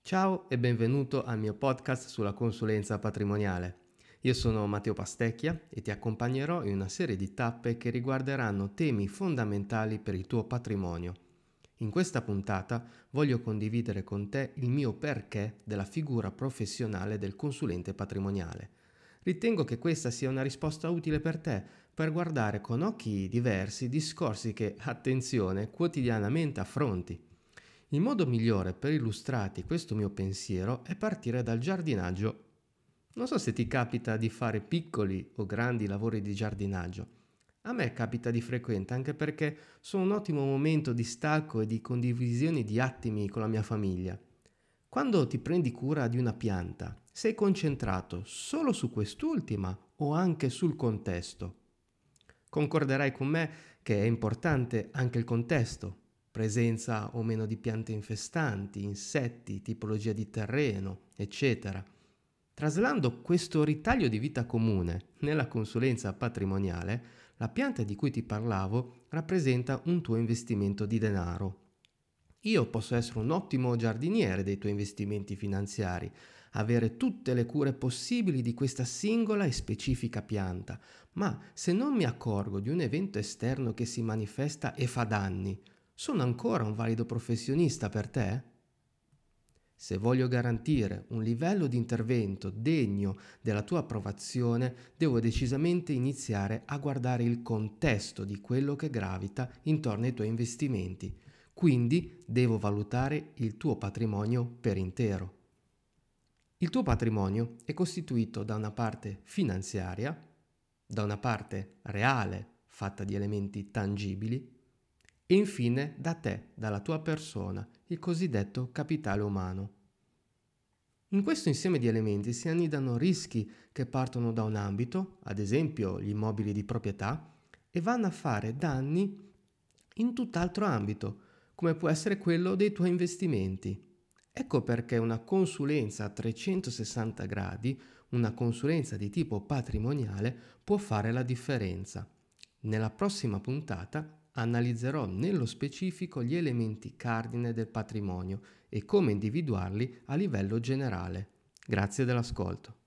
Ciao e benvenuto al mio podcast sulla consulenza patrimoniale. Io sono Matteo Pastecchia e ti accompagnerò in una serie di tappe che riguarderanno temi fondamentali per il tuo patrimonio. In questa puntata voglio condividere con te il mio perché della figura professionale del consulente patrimoniale. Ritengo che questa sia una risposta utile per te, per guardare con occhi diversi discorsi che, attenzione, quotidianamente affronti. Il modo migliore per illustrarti questo mio pensiero è partire dal giardinaggio. Non so se ti capita di fare piccoli o grandi lavori di giardinaggio. A me capita di frequente anche perché sono un ottimo momento di stacco e di condivisione di attimi con la mia famiglia. Quando ti prendi cura di una pianta, sei concentrato solo su quest'ultima o anche sul contesto? Concorderai con me che è importante anche il contesto, presenza o meno di piante infestanti, insetti, tipologia di terreno, eccetera. Traslando questo ritaglio di vita comune nella consulenza patrimoniale, la pianta di cui ti parlavo rappresenta un tuo investimento di denaro. Io posso essere un ottimo giardiniere dei tuoi investimenti finanziari, avere tutte le cure possibili di questa singola e specifica pianta, ma se non mi accorgo di un evento esterno che si manifesta e fa danni, sono ancora un valido professionista per te? Se voglio garantire un livello di intervento degno della tua approvazione, devo decisamente iniziare a guardare il contesto di quello che gravita intorno ai tuoi investimenti. Quindi devo valutare il tuo patrimonio per intero. Il tuo patrimonio è costituito da una parte finanziaria, da una parte reale, fatta di elementi tangibili, e infine da te, dalla tua persona, il cosiddetto capitale umano. In questo insieme di elementi si annidano rischi che partono da un ambito, ad esempio gli immobili di proprietà, e vanno a fare danni in tutt'altro ambito, come può essere quello dei tuoi investimenti. Ecco perché una consulenza a 360 gradi, una consulenza di tipo patrimoniale, può fare la differenza. Nella prossima puntata analizzerò nello specifico gli elementi cardine del patrimonio e come individuarli a livello generale. Grazie dell'ascolto.